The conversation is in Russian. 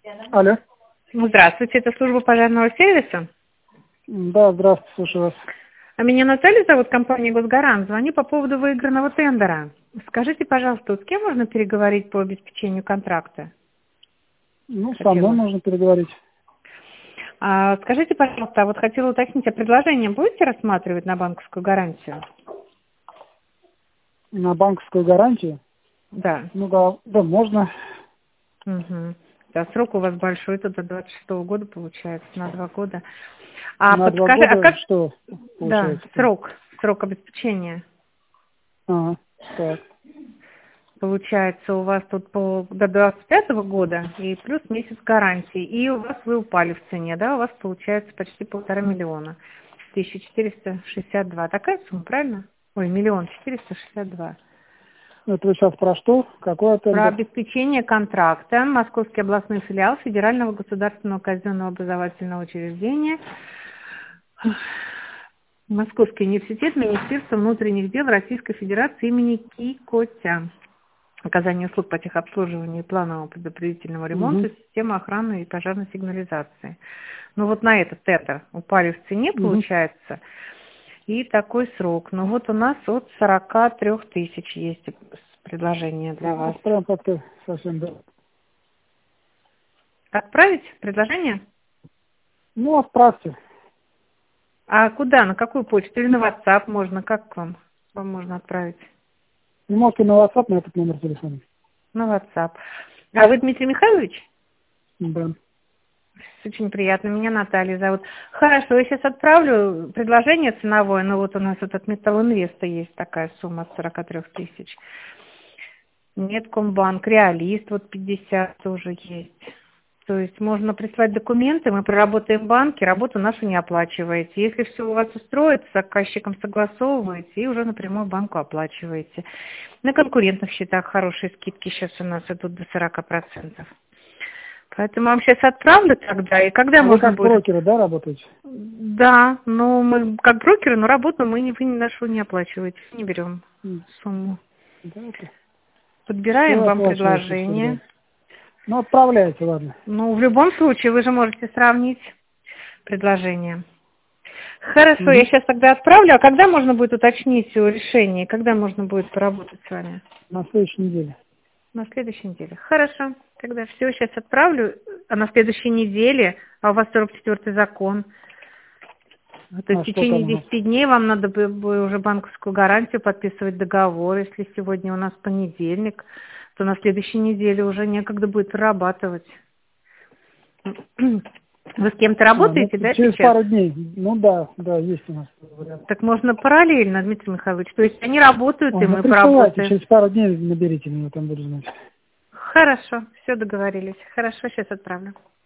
Алло. Здравствуйте, это служба пожарного сервиса. Да, здравствуйте, слушаю вас. А меня Наталья зовут, компания «Госгарант». Звоню по поводу выигранного тендера. Скажите, пожалуйста, вот с кем можно переговорить по обеспечению контракта? Ну, со мной можно переговорить. Скажите, пожалуйста, вот хотела уточнить, а предложение будете рассматривать на банковскую гарантию? На банковскую гарантию? Да. Ну да, можно. Угу. Да, срок у вас большой, это до 26-го года получается, на 2 года. На 2 года что Да, получается? срок обеспечения. Ага, так. Получается, у вас тут до 25-го года и плюс месяц гарантии. И у вас вы упали в цене, да? У вас получается почти 1,5 миллиона. 1462. Такая сумма, правильно? Ой, 1 462 000. Это вы сейчас про что? Какой Про тендер? обеспечение контракта. Московский областной филиал Федерального государственного казенного образовательного учреждения. Московский университет Министерства внутренних дел Российской Федерации имени Кикотя. Оказание услуг по техобслуживанию и планового предупредительного ремонта, системы охраны и пожарной сигнализации. Ну вот на этот тендер упали в цене, получается, и такой срок. Ну вот у нас от 43 тысяч есть предложение для вас. Прям как-то совсем, да. Отправить предложение? Ну, отправьте. А куда, на какую почту? Или на WhatsApp можно? Как к вам? Вам можно отправить? Не можете на WhatsApp, на этот номер телефона? На WhatsApp. А вы Дмитрий Михайлович? Да. Очень приятно. Меня Наталья зовут. Хорошо, я сейчас отправлю предложение ценовое. Ну вот у нас этот Металлинвеста есть такая сумма от 43 тысяч. Неткомбанк, Реалист, вот 50 тоже есть. То есть можно прислать документы, мы проработаем банки, работу нашу не оплачиваете. Если все у вас устроит, с заказчиком согласовываете и уже напрямую банку оплачиваете. На конкурентных счетах хорошие скидки сейчас у нас идут до 40%. Поэтому вам сейчас отправлю тогда, и когда можно вы как будет... брокеры, да, работаете? Да, но мы как брокеры, но работу вы нашу не оплачиваете, не берем сумму. Да, это... Подбираем Все вам оплачивается предложение. всегда. Ну, отправляйте, ладно. Ну, в любом случае, вы же можете сравнить предложение. Хорошо, я сейчас тогда отправлю. А когда можно будет уточнить о решении? Когда можно будет поработать с вами? На следующей неделе. На следующей неделе. Хорошо. Тогда все, сейчас отправлю. А на следующей неделе, а у вас 44-й закон. То есть в течение 10 дней вам надо бы уже банковскую гарантию подписывать договор. Если сегодня у нас понедельник, то на следующей неделе уже некогда будет прорабатывать. Вы с кем-то работаете, да, через сейчас? пару дней. Ну да, есть у нас вариант. Так можно параллельно, Дмитрий Михайлович. То есть они работают, и мы присылайте, поработаем. через пару дней наберите меня, там буду знать. Хорошо, все договорились. Хорошо, сейчас отправлю.